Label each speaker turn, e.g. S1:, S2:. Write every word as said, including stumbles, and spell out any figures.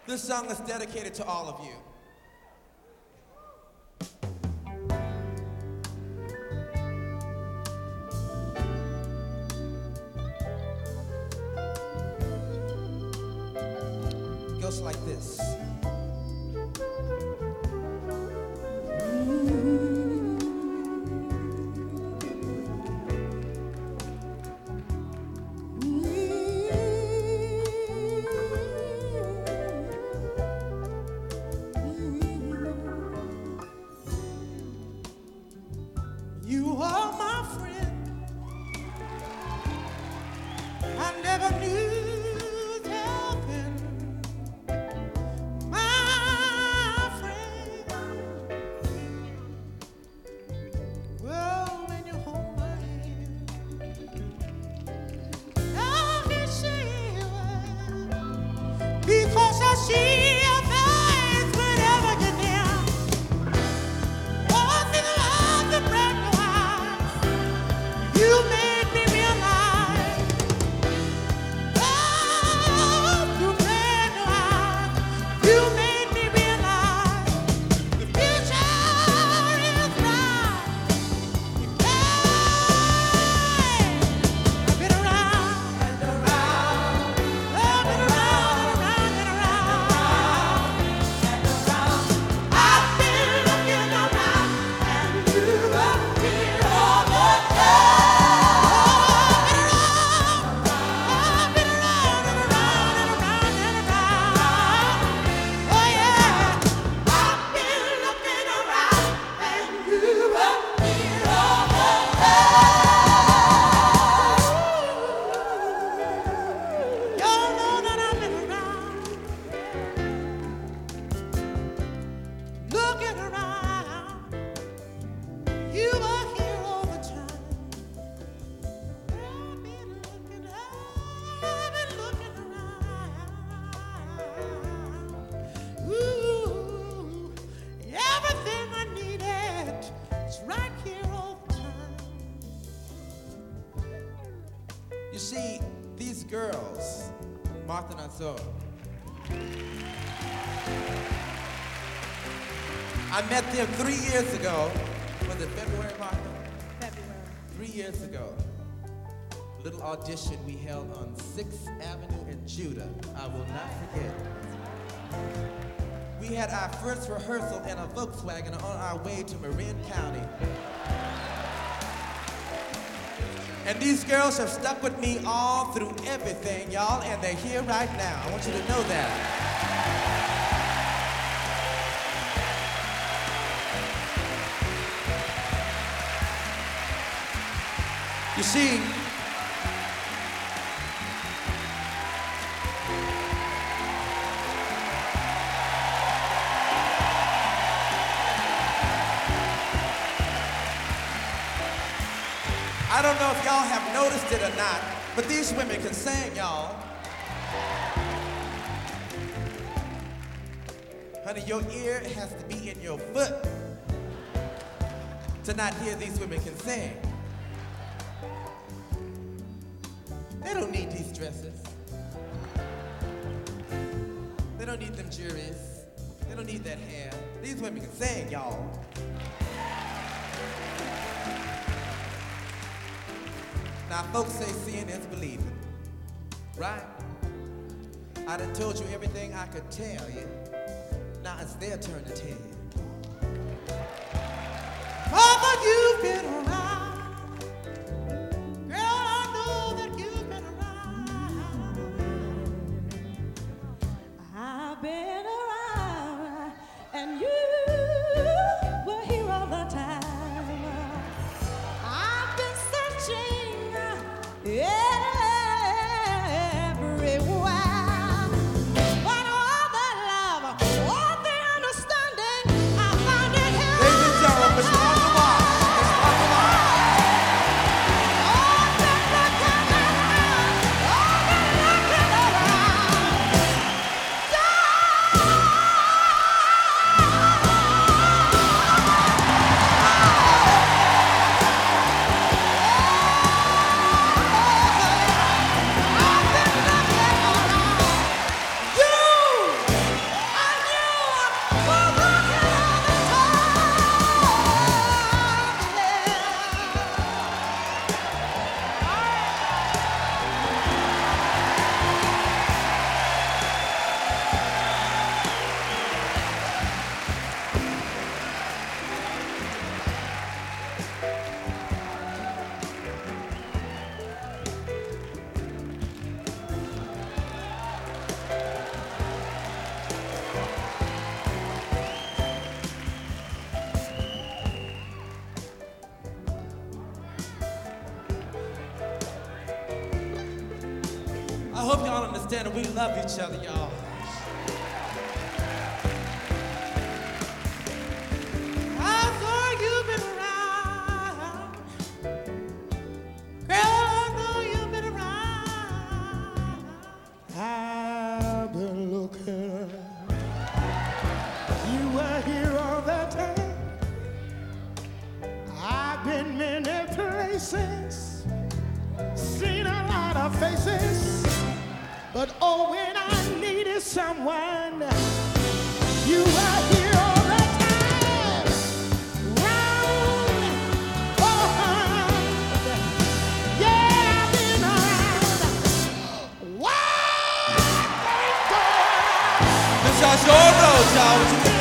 S1: This song is dedicated to all of you. It goes like this. You are my friend. I never knew helping. My friend. Well, when you hold my hand, I can see you because I see your face whenever you're near. One thing about the brand new you made me realize, oh, you made me realize, you made me realize the future is bright. Hey, I've been around and around, I've been around and around and around and around. I've been looking around and you appear all the time. You see, these girls, Martha and Azor, I met them three years ago. Was it February, Martha?
S2: February.
S1: Three years ago. A little audition we held on sixth Avenue in Judah. I will not forget. We had our first rehearsal in a Volkswagen on our way to Marin County. And these girls have stuck with me all through everything, y'all, and they're here right now. I want you to know that. You see, I don't know if y'all have noticed it or not, but these women can sing, y'all. Honey, your ear has to be in your foot to not hear these women can sing. They don't need these dresses. They don't need them juries. They don't need that hair. These women can sing, y'all. Now, folks say seeing is believing, right? I done told you everything I could tell you. Now it's their turn to tell you. Mother, you've been around. Girl, I know that you've been around.
S2: I've been around, and you were here all the time. I've been searching everywhere. But all the love, all the understanding, I found it here.
S1: Ladies and gentlemen, Miss Martha Wash. Miss Martha Wash. hope y'all understand that we love each other, y'all. I know you've been around. Girl, I know you've been around.
S3: I've been looking. You were here all the time. I've been many places, seen a lot of faces, but oh, when I needed someone, you were here all the time. Round, oh, yeah, I've been around. Why, thank God.
S1: This is your road, y'all.